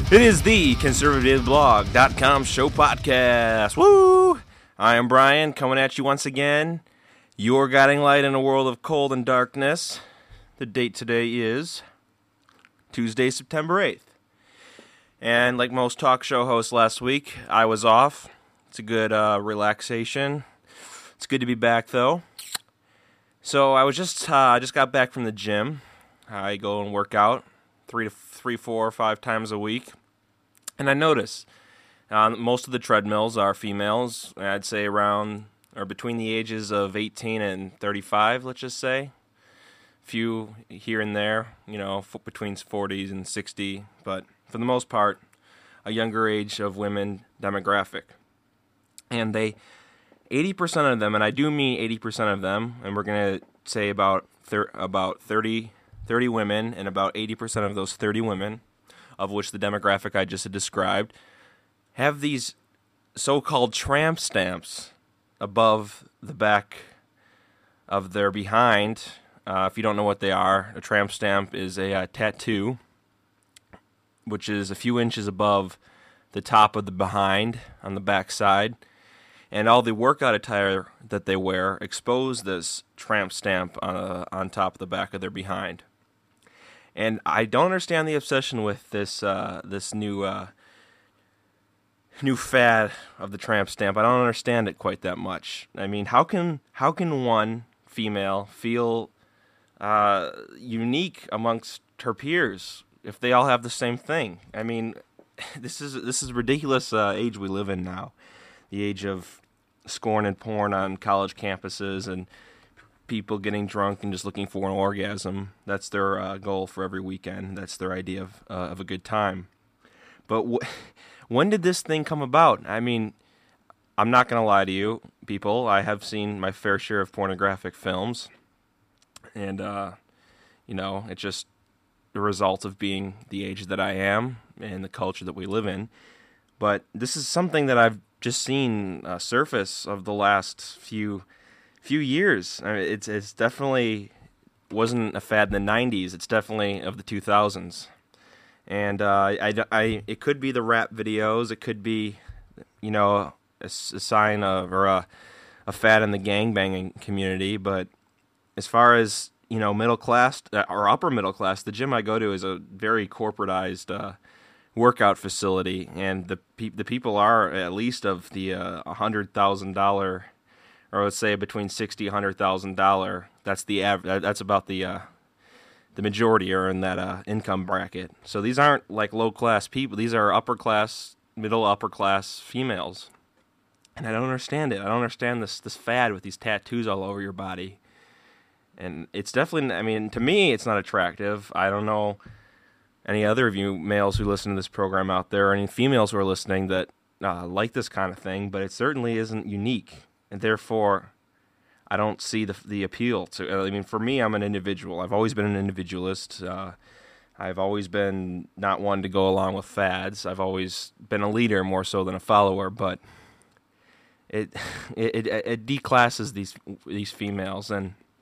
It is the conservativeblog.com show podcast. Woo! I am Brian, coming at you once again. Your guiding light in a world of cold and darkness. The date today is Tuesday, September 8th. And like most talk show hosts last week, I was off. It's a good relaxation. It's good to be back, though. So I just got back from the gym. I go and work out 3, 4, or 5 times a week. And I notice most of the treadmills are females. I'd say around or between the ages of 18 and 35, let's just say. Few here and there, between 40s and 60, but for the most part, a younger age of women demographic. And 80% of them, and I do mean 80% of them, and we're going to say about 30 women, and about 80% of those 30 women, of which the demographic I just described, have these so-called tramp stamps above the back of their behind. If you don't know what they are, a tramp stamp is a tattoo, which is a few inches above the top of the behind on the back side. And all the workout attire that they wear expose this tramp stamp on top of the back of their behind. And I don't understand the obsession with this new fad of the tramp stamp. I don't understand it quite that much. I mean, how can one female feel unique amongst her peers if they all have the same thing? I mean, this is ridiculous age we live in now. The age of scorn and porn on college campuses and people getting drunk and just looking for an orgasm. That's their goal for every weekend. That's their idea of a good time. But when did this thing come about? I mean, I'm not going to lie to you, people. I have seen my fair share of pornographic films. And, it's just the result of being the age that I am and the culture that we live in. But this is something that I've just seen surface of the last few years. I mean, it's definitely wasn't a fad in the 90s. It's definitely of the 2000s. And it could be the rap videos. It could be, a sign of or a fad in the gangbanging community. But as far as middle class or upper middle class, the gym I go to is a very corporatized workout facility, and the people are at least of the $100,000, or let's say between $60,000 $100,000. That's the average. That's about the majority are in that income bracket. So these aren't like low class people. These are upper class, middle upper class females, and I don't understand it. I don't understand this fad with these tattoos all over your body, and it's definitely. I mean, to me, it's not attractive. I don't know any other of you males who listen to this program out there, or any females who are listening that like this kind of thing, but it certainly isn't unique, and therefore I don't see the appeal to. I mean, for me, I'm an individual. I've always been an individualist. I've always been not one to go along with fads. I've always been a leader more so than a follower, but it declasses these females,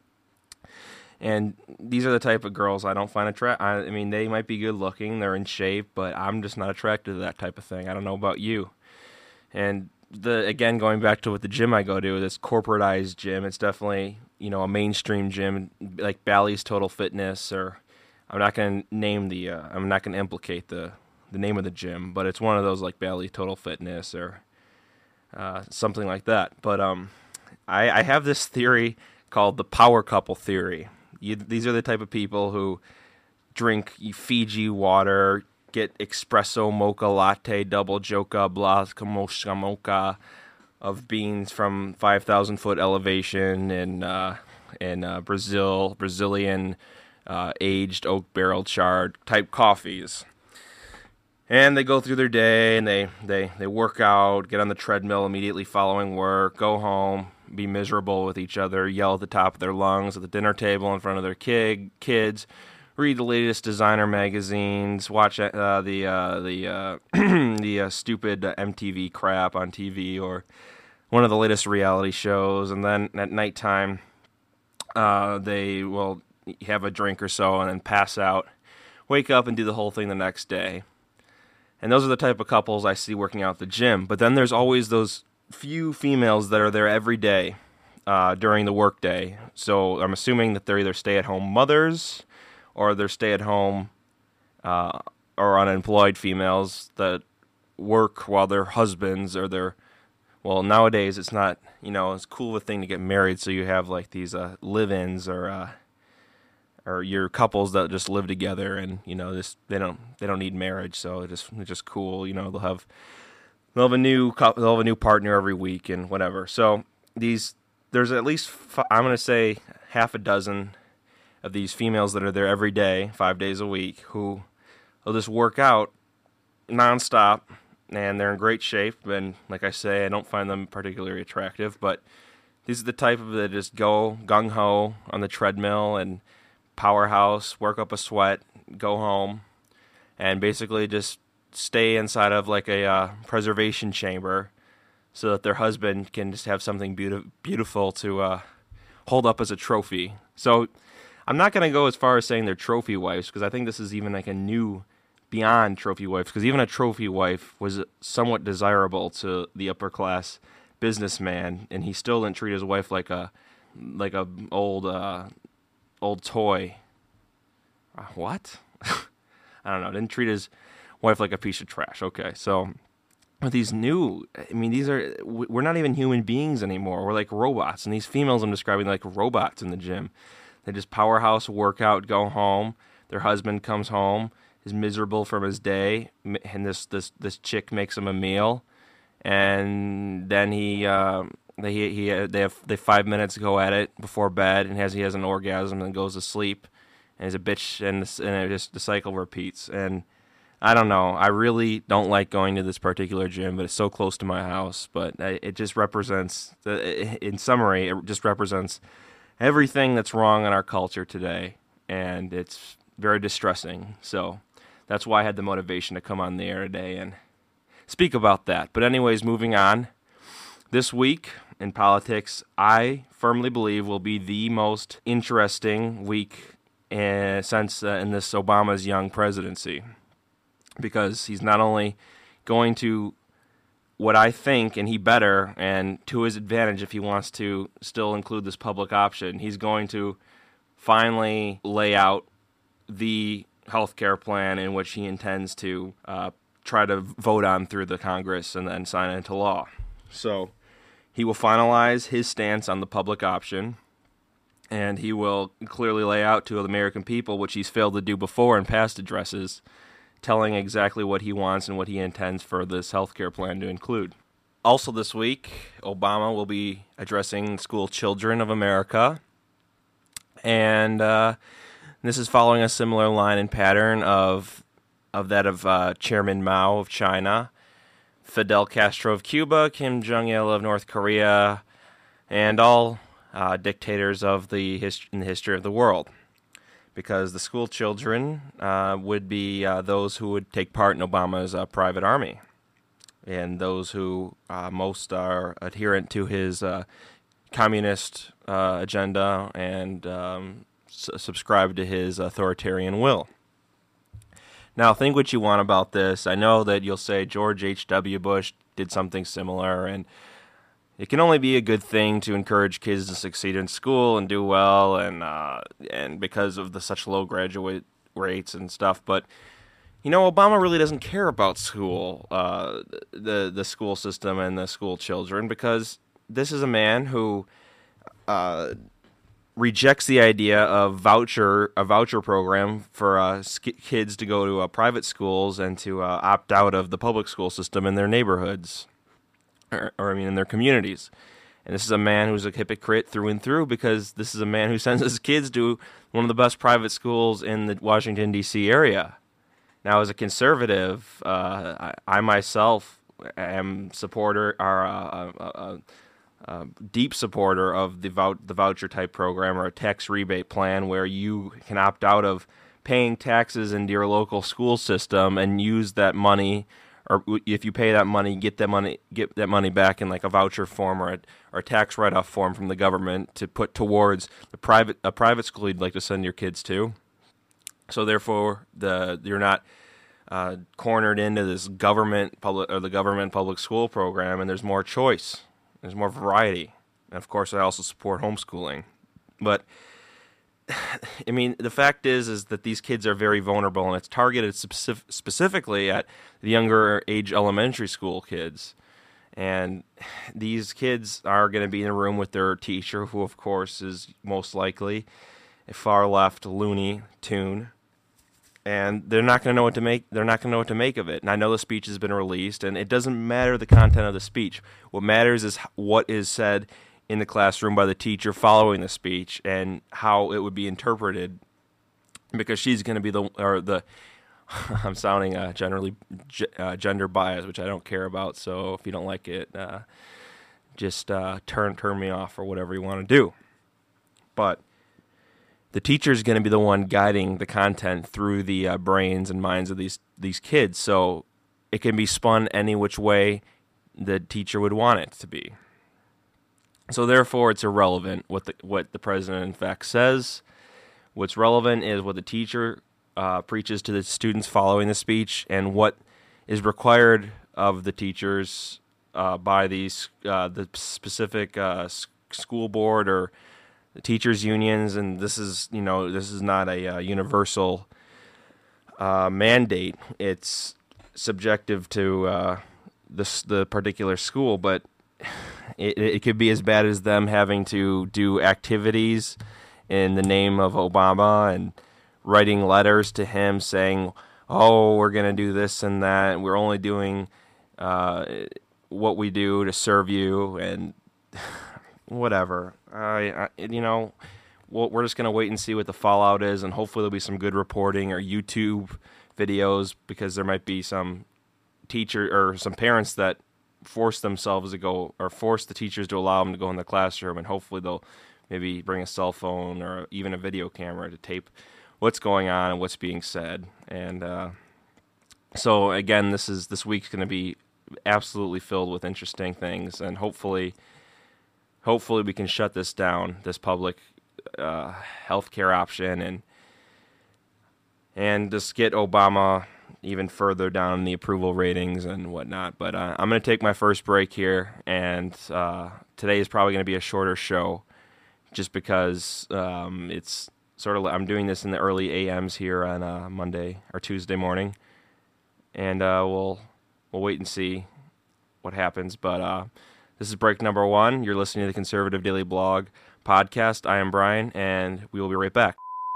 and these are the type of girls I don't find attractive. I mean, they might be good looking, they're in shape, but I'm just not attracted to that type of thing. I don't know about you. And again, going back to what the gym I go to, this corporatized gym, it's definitely, a mainstream gym like Bally's Total Fitness, or I'm not going to implicate the name of the gym, but it's one of those like Bally's Total Fitness or something like that. But I have this theory called the power couple theory. These are the type of people who drink Fiji water, get espresso mocha latte, double joca, blasca mocha of beans from 5,000 foot elevation in Brazilian aged oak barrel charred type coffees. And they go through their day and they work out, get on the treadmill immediately following work, go home, be miserable with each other, yell at the top of their lungs at the dinner table in front of their kids, read the latest designer magazines, watch the stupid MTV crap on TV or one of the latest reality shows, and then at nighttime they will have a drink or so and then pass out, wake up and do the whole thing the next day. And those are the type of couples I see working out at the gym. But then there's always those few females that are there every day during the workday. So I'm assuming that they're either stay-at-home mothers or they're stay-at-home or unemployed females that work while their husbands or their, well, nowadays it's not, it's cool of a thing to get married, so you have like these live-ins or your couples that just live together, and just they don't need marriage, so it's just cool. They'll have a new partner every week and whatever. So there's at least I'm gonna say half a dozen of these females that are there every day, 5 days a week, who will just work out nonstop, and they're in great shape. And like I say, I don't find them particularly attractive, but these are the type of that just go gung ho on the treadmill and powerhouse, work up a sweat, go home, and basically just stay inside of like a preservation chamber so that their husband can just have something beautiful to hold up as a trophy. So I'm not going to go as far as saying they're trophy wives, because I think this is even like a new beyond trophy wives, because even a trophy wife was somewhat desirable to the upper class businessman, and he still didn't treat his wife like a old toy. What? I don't know. Didn't treat his wife like a piece of trash. Okay, so with these we're not even human beings anymore. We're like robots, and these females I'm describing like robots in the gym. They just powerhouse workout, go home. Their husband comes home, is miserable from his day, and this chick makes him a meal, and then they have 5 minutes to go at it before bed, and he has an orgasm and goes to sleep, and he's a bitch, and the cycle repeats. And I don't know. I really don't like going to this particular gym, but it's so close to my house. But it just represents, in summary, it just represents everything that's wrong in our culture today, and it's very distressing. So that's why I had the motivation to come on the air today and speak about that. But anyways, moving on. This week in politics, I firmly believe will be the most interesting week since in this Obama's young presidency, because he's not only going to, what I think, and he better, and to his advantage if he wants to still include this public option, he's going to finally lay out the healthcare plan in which he intends to try to vote on through the Congress and then sign it into law. So he will finalize his stance on the public option, and he will clearly lay out to the American people, which he's failed to do before in past addresses, telling exactly what he wants and what he intends for this healthcare plan to include. Also this week, Obama will be addressing school children of America, and this is following a similar line and pattern of that of Chairman Mao of China, Fidel Castro of Cuba, Kim Jong-il of North Korea, and all dictators in the history of the world. Because the school children would be those who would take part in Obama's private army, and those who most are adherent to his communist agenda and subscribe to his authoritarian will. Now, think what you want about this. I know that you'll say George H.W. Bush did something similar, and it can only be a good thing to encourage kids to succeed in school and do well, and because of the such low graduate rates and stuff. But Obama really doesn't care about school, the school system and the school children, because this is a man who rejects the idea of a voucher program for kids to go to private schools and to opt out of the public school system in their neighborhoods. In their communities. And this is a man who's a hypocrite through and through, because this is a man who sends his kids to one of the best private schools in the Washington, D.C. area. Now, as a conservative, I myself am a deep supporter of the voucher type program, or a tax rebate plan, where you can opt out of paying taxes into your local school system and use that money, or if you pay that money, get that money back in like a voucher form or a tax write-off form from the government to put towards a private school you'd like to send your kids to. So therefore, you're not cornered into this government public school program, and there's more choice, there's more variety. And of course, I also support homeschooling. But I mean, the fact is that these kids are very vulnerable, and it's targeted specifically at the younger age elementary school kids. And these kids are going to be in a room with their teacher, who, of course, is most likely a far-left Looney Tune. And they're not going to know what to make. They're not going to know what to make of it. And I know the speech has been released, and it doesn't matter the content of the speech. What matters is what is said in the classroom by the teacher following the speech and how it would be interpreted, because she's going to be the I'm sounding generally gender biased, which I don't care about. So if you don't like it, just turn me off or whatever you want to do. But the teacher is going to be the one guiding the content through the brains and minds of these kids. So it can be spun any which way the teacher would want it to be. So therefore, it's irrelevant what the president in fact says. What's relevant is what the teacher preaches to the students following the speech, and what is required of the teachers by the specific school board or the teachers' unions. And this is not a universal mandate. It's subjective to the particular school, but it could be as bad as them having to do activities in the name of Obama and writing letters to him saying, oh, we're going to do this and that, and we're only doing what we do to serve you, and whatever. We're just going to wait and see what the fallout is, and hopefully there'll be some good reporting or YouTube videos, because there might be some teacher or some parents that force themselves to go, or force the teachers to allow them to go in the classroom, and hopefully they'll maybe bring a cell phone or even a video camera to tape what's going on and what's being said. And so again, this week's going to be absolutely filled with interesting things, and hopefully we can shut this down, this public healthcare option, and just get Obama even further down in the approval ratings and whatnot. But I'm going to take my first break here, and today is probably going to be a shorter show, just because it's sort of, I'm doing this in the early AMs here on Monday or Tuesday morning, and we'll wait and see what happens. But this is break number 1. You're listening to the Conservative Daily Blog podcast. I am Brian, and we will be right back.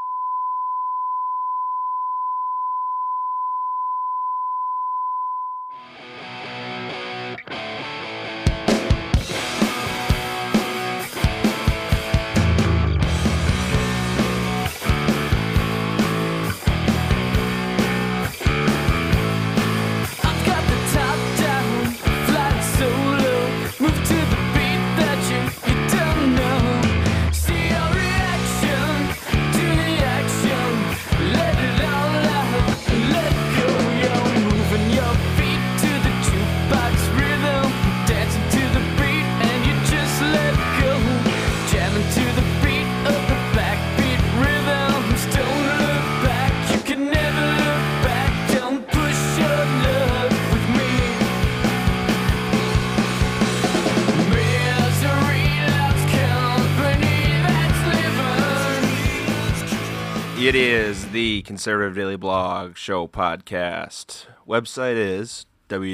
It is the Conservative Daily Blog Show podcast. Website is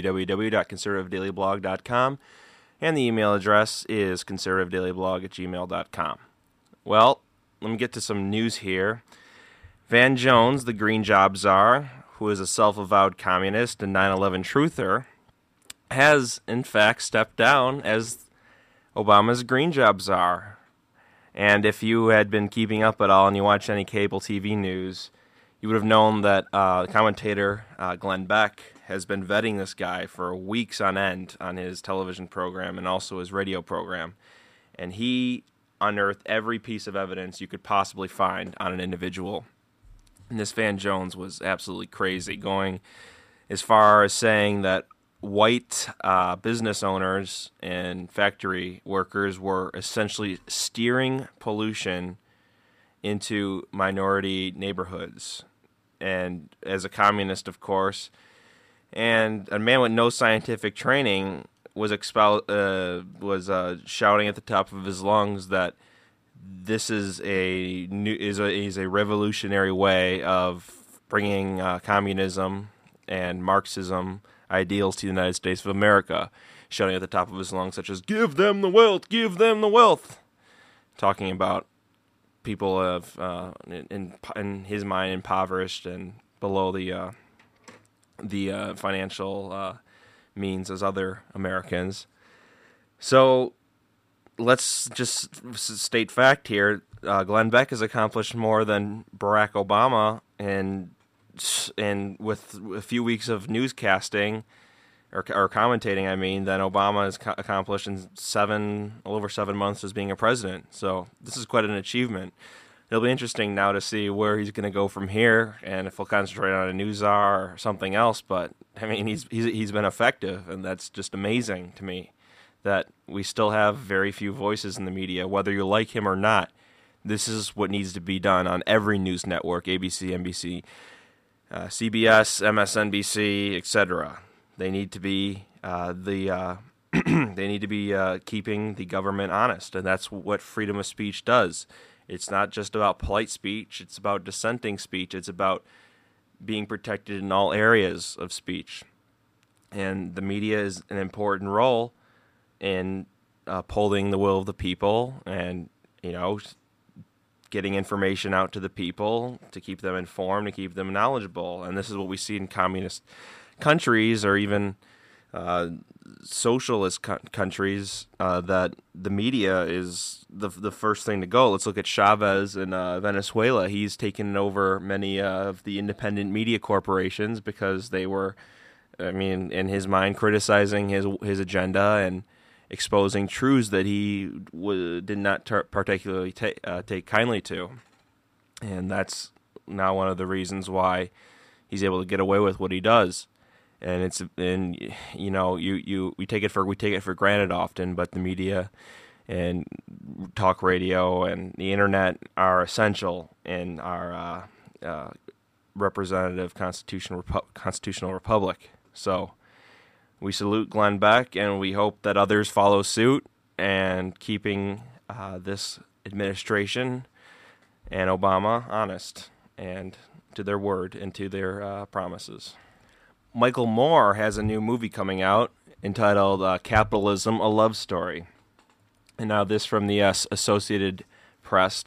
www.conservativedailyblog.com, and the email address is conservativedailyblog@gmail.com. Well, let me get to some news here. Van Jones, the green job czar, who is a self-avowed communist and 9/11 truther, has, in fact, stepped down as Obama's green job czar. And if you had been keeping up at all and you watched any cable TV news, you would have known that commentator Glenn Beck has been vetting this guy for weeks on end on his television program and also his radio program. And he unearthed every piece of evidence you could possibly find on an individual. And this Van Jones was absolutely crazy, going as far as saying that white business owners and factory workers were essentially steering pollution into minority neighborhoods. and as a communist, of course. And a man with no scientific training was shouting at the top of his lungs that this is a revolutionary way of bringing communism and Marxism ideals to the United States of America, shouting at the top of his lungs, such as "Give them the wealth! Give them the wealth!" Talking about people of, in his mind, impoverished and below the financial means as other Americans. So let's just state fact here. Glenn Beck has accomplished more than Barack Obama, and with a few weeks of newscasting or commentating, than Obama has accomplished in a little over 7 months as being a president. So this is quite an achievement. It'll be interesting now to see where he's going to go from here, and if he'll concentrate on a news czar or something else. But he's been effective, and that's just amazing to me that we still have very few voices in the media, whether you like him or not. This is what needs to be done on every news network: ABC, NBC, CBS, MSNBC, etc. They need to be keeping the government honest, and that's what freedom of speech does. It's not just about polite speech; it's about dissenting speech. It's about being protected in all areas of speech, and the media is an important role in upholding the will of the people, and getting information out to the people to keep them informed, to keep them knowledgeable. And this is what we see in communist countries, or even socialist countries, that the media is the first thing to go. Let's look at Chavez in Venezuela. He's taken over many of the independent media corporations because they were, in his mind, criticizing his agenda and exposing truths that he did not particularly take kindly to. And that's now one of the reasons why he's able to get away with what he does. And we take it for granted often, but the media and talk radio and the internet are essential in our representative constitutional republic. So we salute Glenn Beck, and we hope that others follow suit and keeping this administration and Obama honest and to their word and to their promises. Michael Moore has a new movie coming out entitled Capitalism, A Love Story. And now this from the Associated Press,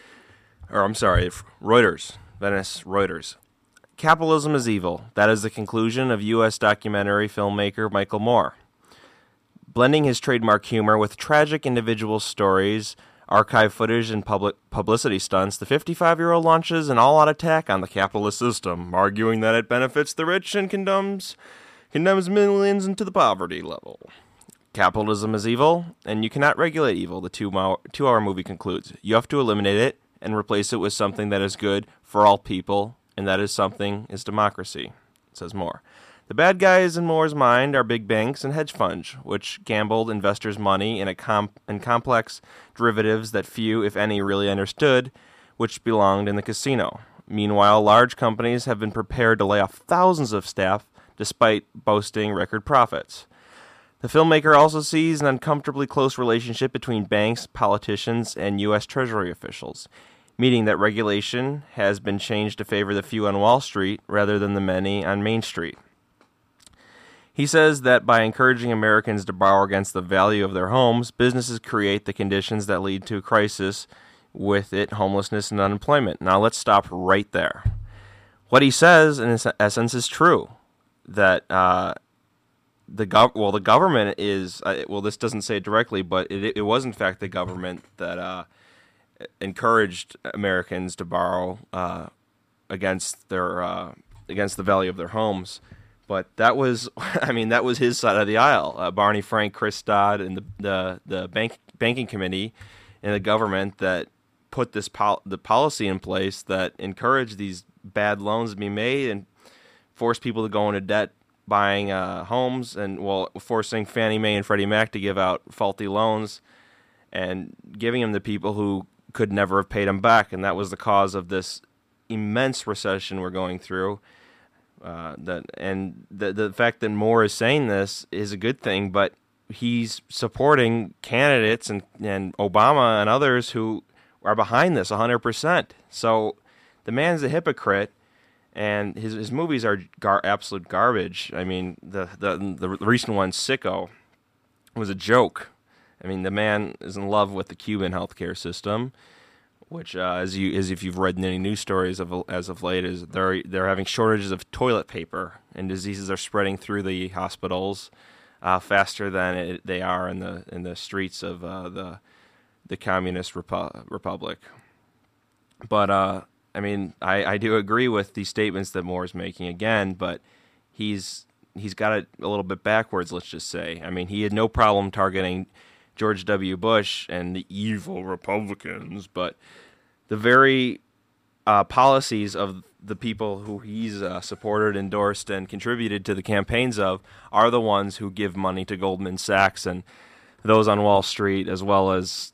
Reuters, Venice Reuters. Capitalism is evil. That is the conclusion of U.S. documentary filmmaker Michael Moore. Blending his trademark humor with tragic individual stories, archive footage, and publicity stunts, the 55-year-old launches an all-out attack on the capitalist system, arguing that it benefits the rich and condemns millions into the poverty level. Capitalism is evil, and you cannot regulate evil, the two-hour movie concludes. You have to eliminate it and replace it with something that is good for all people, and that is something is democracy, says Moore. The bad guys in Moore's mind are big banks and hedge funds, which gambled investors' money in complex derivatives that few, if any, really understood, which belonged in the casino. Meanwhile, large companies have been prepared to lay off thousands of staff despite boasting record profits. The filmmaker also sees an uncomfortably close relationship between banks, politicians, and U.S. Treasury officials, meaning that regulation has been changed to favor the few on Wall Street rather than the many on Main Street. He says that by encouraging Americans to borrow against the value of their homes, businesses create the conditions that lead to a crisis, with it homelessness and unemployment. Now let's stop right there. What he says, in essence, is true. That the government is, this doesn't say it directly, but it was in fact the government that encouraged Americans to borrow against the value of their homes. But that was, that was his side of the aisle. Barney Frank, Chris Dodd, and the banking committee and the government that put the policy in place that encouraged these bad loans to be made and forced people to go into debt buying homes, and forcing Fannie Mae and Freddie Mac to give out faulty loans and giving them to people who could never have paid them back. And that was the cause of this immense recession we're going through. The fact that Moore is saying this is a good thing, but he's supporting candidates and Obama and others who are behind this 100%. So the man's a hypocrite, and his movies are absolute garbage. I mean, the recent one, Sicko, was a joke. I mean, the man is in love with the Cuban healthcare system, which, as if you've read any news stories as of late, is they're having shortages of toilet paper, and diseases are spreading through the hospitals faster than they are in the streets of the communist republic. But I mean, I do agree with these statements that Moore is making again, but he's got it a little bit backwards. Let's just say. I mean, he had no problem targeting George W. Bush and the evil Republicans, but the very policies of the people who he's supported, endorsed, and contributed to the campaigns of are the ones who give money to Goldman Sachs and those on Wall Street, as well as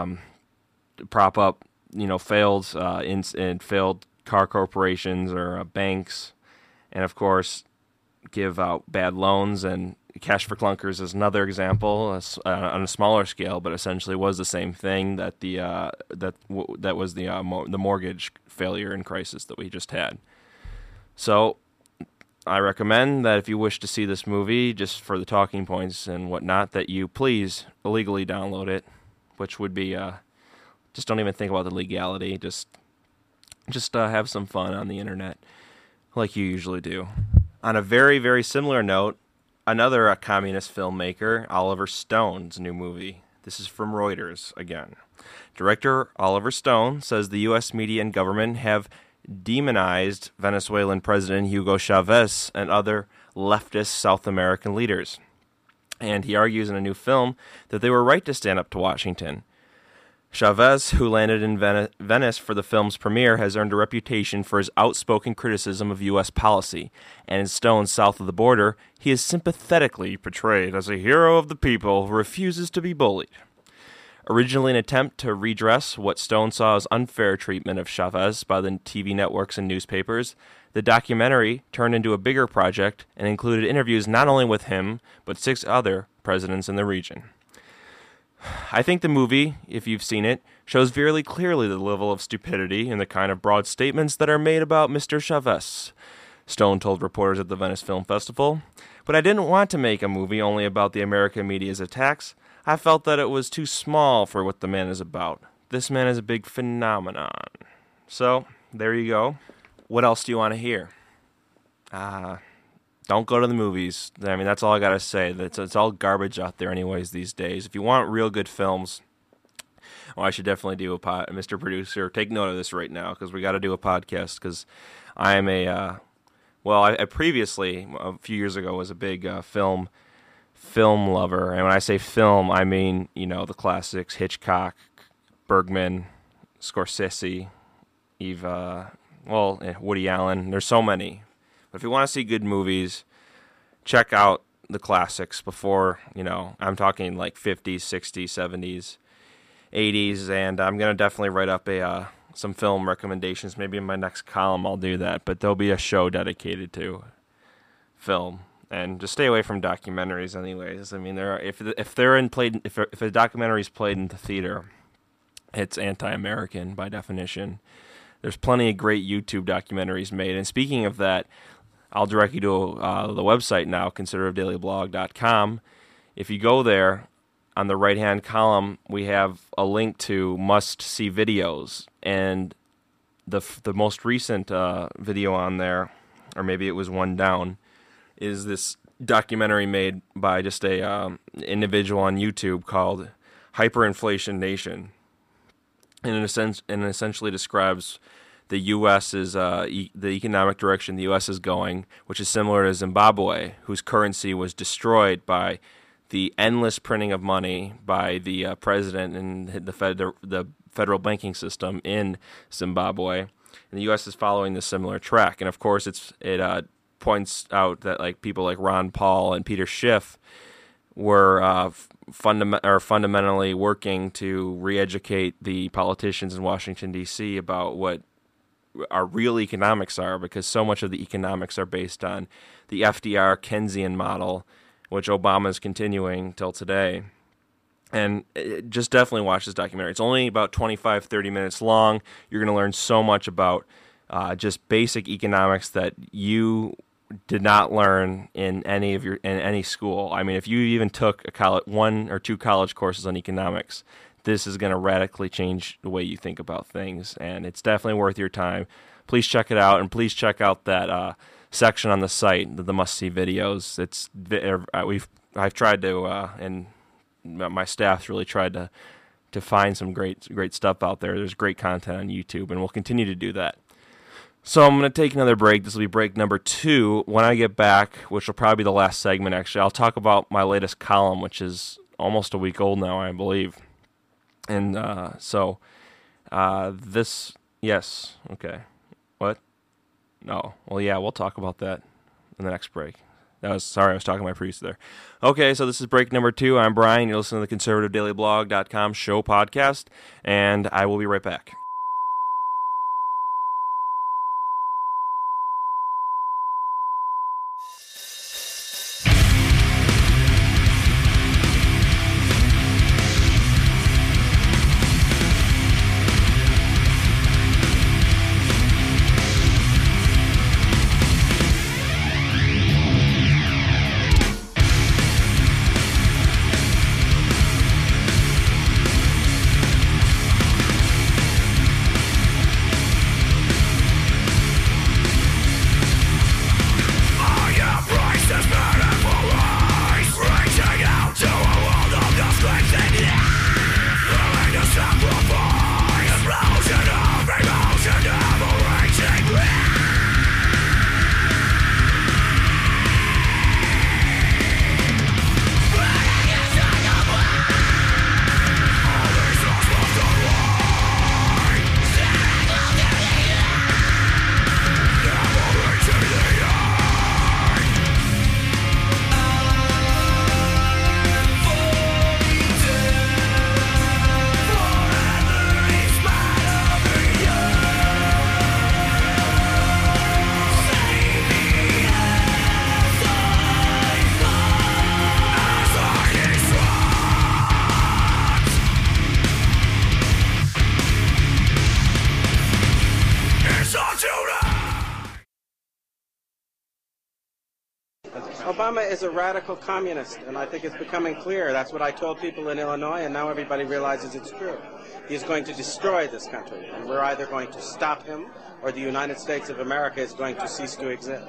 prop up, failed failed car corporations or banks, and of course give out bad loans. And Cash for Clunkers is another example on a smaller scale, but essentially was the same thing that that was the mortgage failure and crisis that we just had. So I recommend that if you wish to see this movie, just for the talking points and whatnot, that you please illegally download it, which would be just don't even think about the legality. Just have some fun on the internet, like you usually do. On a very, very similar note, another communist filmmaker, Oliver Stone's new movie. This is from Reuters again. Director Oliver Stone says the U.S. media and government have demonized Venezuelan President Hugo Chavez and other leftist South American leaders. And he argues in a new film that they were right to stand up to Washington. Chavez, who landed in Venice for the film's premiere, has earned a reputation for his outspoken criticism of U.S. policy, and in Stone's South of the Border, he is sympathetically portrayed as a hero of the people who refuses to be bullied. Originally an attempt to redress what Stone saw as unfair treatment of Chavez by the TV networks and newspapers, the documentary turned into a bigger project and included interviews not only with him, but 6 other presidents in the region. I think the movie, if you've seen it, shows very clearly the level of stupidity and the kind of broad statements that are made about Mr. Chavez, Stone told reporters at the Venice Film Festival. But I didn't want to make a movie only about the American media's attacks. I felt that it was too small for what the man is about. This man is a big phenomenon. So, there you go. What else do you want to hear? Don't go to the movies. I mean, that's all I got to say. It's all garbage out there anyways these days. If you want real good films, I should definitely do a Mr. Producer, take note of this right now, because we got to do a podcast, because I am I previously, a few years ago, was a big film lover. And when I say film, I mean, the classics, Hitchcock, Bergman, Scorsese, Woody Allen. There's so many. But if you want to see good movies, check out the classics before, I'm talking like 50s, 60s, 70s, 80s, and I'm going to definitely write up some film recommendations. Maybe in my next column I'll do that, but there'll be a show dedicated to film. And just stay away from documentaries anyways. I mean, if a documentary is played in the theater, it's anti-American by definition. There's plenty of great YouTube documentaries made. And speaking of that, I'll direct you to the website now, conservativedailyblog.com. If you go there, on the right-hand column, we have a link to must-see videos. And the most recent video on there, or maybe it was one down, is this documentary made by just a individual on YouTube called Hyperinflation Nation. And it essentially describes the U.S.'s the economic direction the U.S. is going, which is similar to Zimbabwe, whose currency was destroyed by the endless printing of money by the president and the federal banking system in Zimbabwe. And the U.S. is following this similar track. And of course, it points out that people like Ron Paul and Peter Schiff were fundamentally working to re-educate the politicians in Washington, D.C. about what our real economics are, because so much of the economics are based on the FDR Keynesian model, which Obama is continuing till today. And just definitely watch this documentary. It's only about 25, 30 minutes long. You're going to learn so much about just basic economics that you did not learn in any school. I mean, if you even took one or two college courses on economics, this is going to radically change the way you think about things, and it's definitely worth your time. Please check it out, and please check out that section on the site, the must-see videos. I've tried to, and my staff's really tried to find some great stuff out there. There's great content on YouTube, and we'll continue to do that. So I'm going to take another break. This will be break number 2. When I get back, which will probably be the last segment, actually, I'll talk about my latest column, which is almost a week old now, I believe. And yes, okay. What? No. Well, yeah, we'll talk about that in the next break. I was talking to my producer there. Okay, so this is break number 2. I'm Brian. You're listening to the ConservativeDailyBlog.com show podcast, and I will be right back. Obama is a radical communist, and I think it's becoming clear. That's what I told people in Illinois, and now everybody realizes it's true. He's going to destroy this country, and we're either going to stop him or the United States of America is going to cease to exist.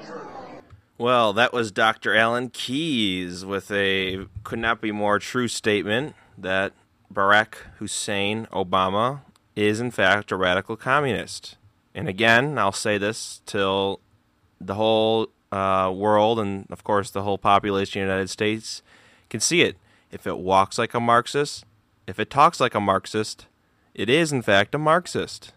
Well, that was Dr. Alan Keyes with a could not be more true statement that Barack Hussein Obama is in fact a radical communist. And again, I'll say this till the whole world and, of course, the whole population of the United States can see it. If it walks like a Marxist, if it talks like a Marxist, it is, in fact, a Marxist.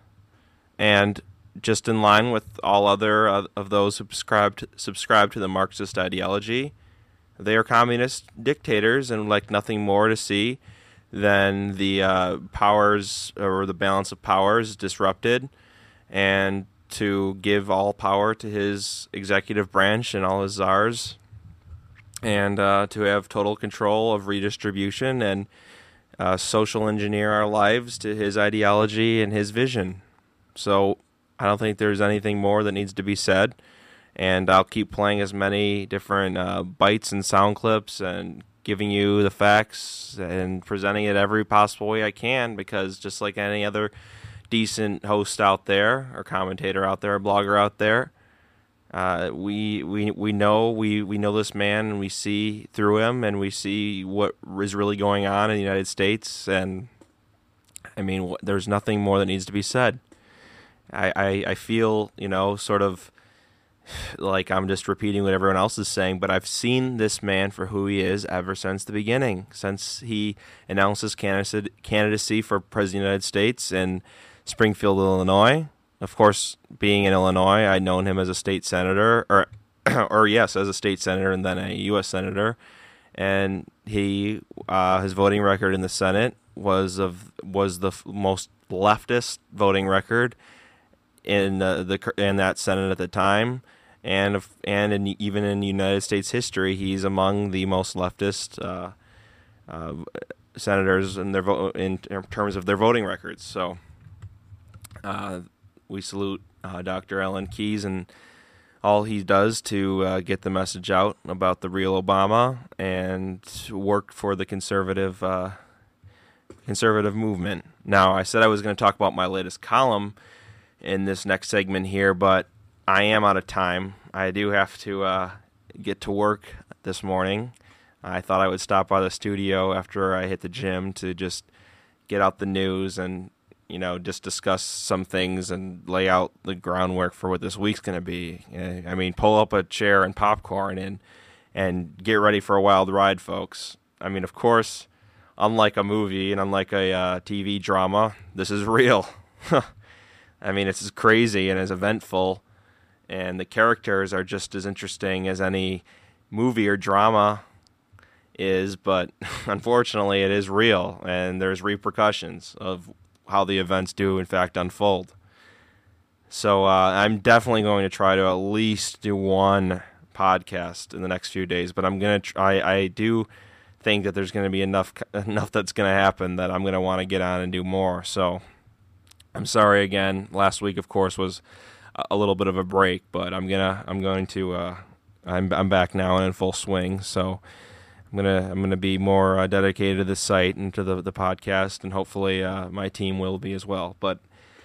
And just in line with all other of those who subscribe to the Marxist ideology, they are communist dictators and like nothing more to see than the powers or the balance of powers disrupted, and to give all power to his executive branch and all his czars, and to have total control of redistribution and social engineer our lives to his ideology and his vision. So I don't think there's anything more that needs to be said, and I'll keep playing as many different bites and sound clips and giving you the facts and presenting it every possible way I can, because just like any other decent host out there, or commentator out there, or blogger out there, we know this man, and we see through him, and we see what is really going on in the United States. And I mean, there's nothing more that needs to be said. I feel, sort of like I'm just repeating what everyone else is saying, but I've seen this man for who he is ever since the beginning, since he announced his candidacy for President of the United States in Springfield, Illinois. Of course, being in Illinois, I'd known him as a state senator, as a state senator and then a U.S. senator. And his voting record in the Senate was the most leftist voting record in in that Senate at the time, and even in United States history, he's among the most leftist senators in in terms of their voting records. So we salute Dr. Alan Keyes and all he does to get the message out about the real Obama and work for the conservative movement. Now, I said I was going to talk about my latest column in this next segment here, but I am out of time. I do have to get to work this morning. I thought I would stop by the studio after I hit the gym to just get out the news and, just discuss some things and lay out the groundwork for what this week's going to be. I mean, pull up a chair and popcorn and get ready for a wild ride, folks. I mean, of course, unlike a movie and unlike a TV drama, this is real. I mean, it's as crazy and as eventful, and the characters are just as interesting as any movie or drama is, but unfortunately it is real, and there's repercussions of how the events do in fact unfold. So I'm definitely going to try to at least do one podcast in the next few days, but I'm going to try. I do think that there's going to be enough that's going to happen that I'm going to want to get on and do more. So I'm sorry again. Last week, of course, was a little bit of a break, but I'm back now and in full swing. So I'm gonna be more dedicated to the site and to the podcast, and hopefully my team will be as well. But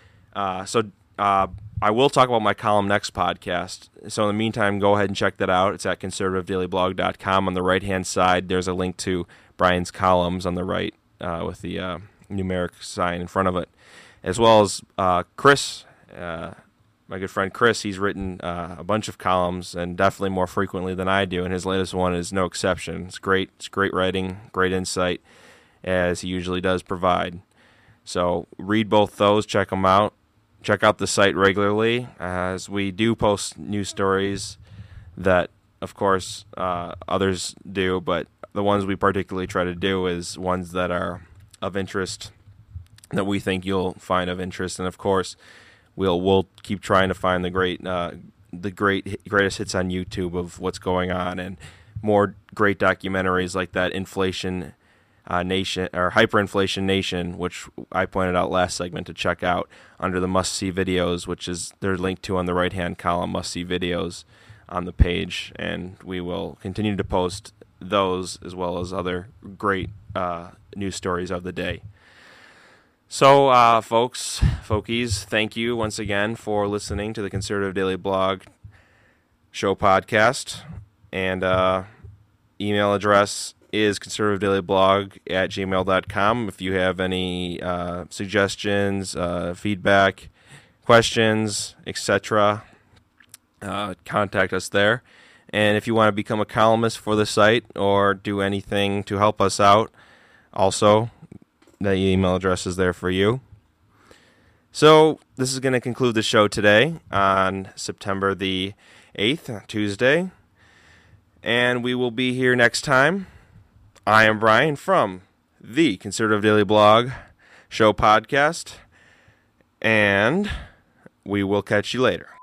I will talk about my column next podcast. So in the meantime, go ahead and check that out. It's at conservativedailyblog.com. On the right-hand side, there's a link to Brian's columns on the right with the numeric sign in front of it, as well as Chris, my good friend Chris. He's written a bunch of columns, and definitely more frequently than I do, and his latest one is no exception. It's great writing, great insight, as he usually does provide. So read both those, check them out. Check out the site regularly, as we do post news stories that, of course, others do, but the ones we particularly try to do is ones that are of interest, that we think you'll find of interest, and of course, we'll keep trying to find the greatest hits on YouTube of what's going on, and more great documentaries like that Inflation Nation or Hyperinflation Nation, which I pointed out last segment to check out under the must-see videos, which is they're linked to on the right-hand column, must-see videos on the page, and we will continue to post those as well as other great news stories of the day. So, folkies, thank you once again for listening to the Conservative Daily Blog show podcast. And email address is conservativedailyblog@gmail.com. If you have any suggestions, feedback, questions, etc., contact us there. And if you want to become a columnist for the site or do anything to help us out, also, the email address is there for you. So this is going to conclude the show today on September the 8th, Tuesday. And we will be here next time. I am Brian from the Conservative Daily Blog show podcast. And we will catch you later.